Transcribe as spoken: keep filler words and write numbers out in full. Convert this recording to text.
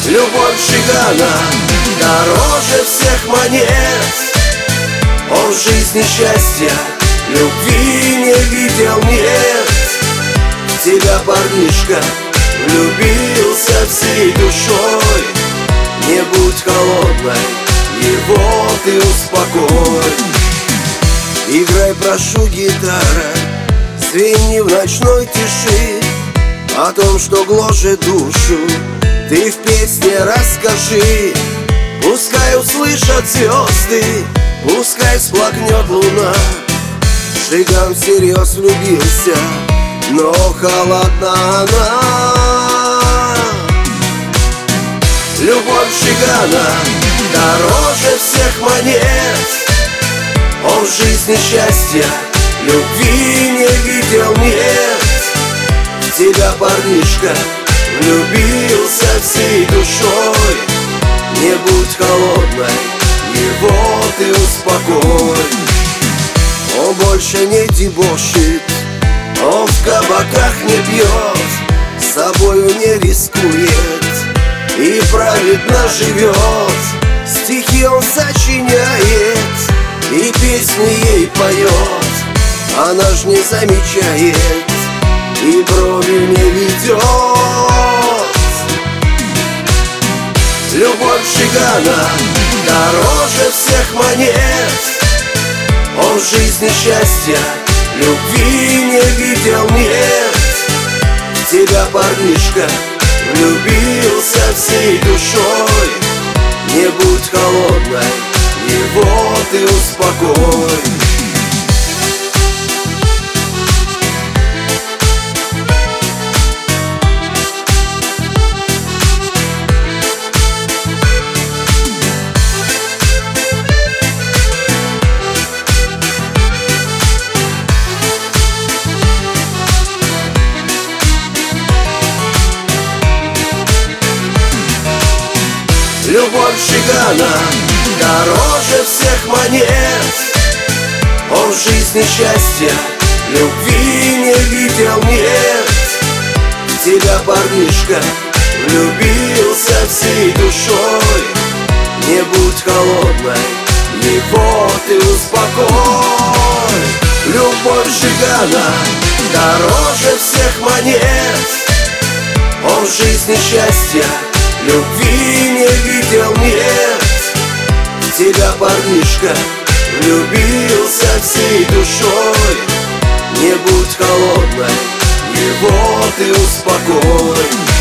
Любовь Жигана дороже всех монет. Он в жизни счастья, любви не видел, нет. В тебя, парнишка, влюбился всей душой. Не будь холодной, его ты успокой. Играй, прошу, гитара, звени в ночной тиши. О том, что гложет душу, ты в песне расскажи. Пускай услышат звезды, пускай всплакнет луна. Жиган всерьез влюбился, но холодна она. Любовь Жигана дороже всех монет. Он в жизни счастья, любви не видел, нет. В тебя, парнишка, влюбился всей душой. Не будь холодной, его ты успокой. Он больше не дебошит, он в кабаках не пьет, с собою не рискует и праведно живет. Стихи он сочиняет и песни ей поет. Она ж не замечает и брови не ведет. Любовь Жигана дороже всех монет. Он в жизни счастья, любви не видел, нет. В тебя, парнишка, влюбился всей душой. Не будь холодной, его ты успокой. Любовь Жигана дороже всех монет. Он в жизни счастья, любви не видел, нет. В тебя, парнишка, влюбился всей душой. Не будь холодной, его ты успокой. Любовь Жигана дороже всех монет. Он в жизни счастья, любви не видел, нет. В тебя, парнишка, влюбился всей душой. Не будь холодной, его ты успокой.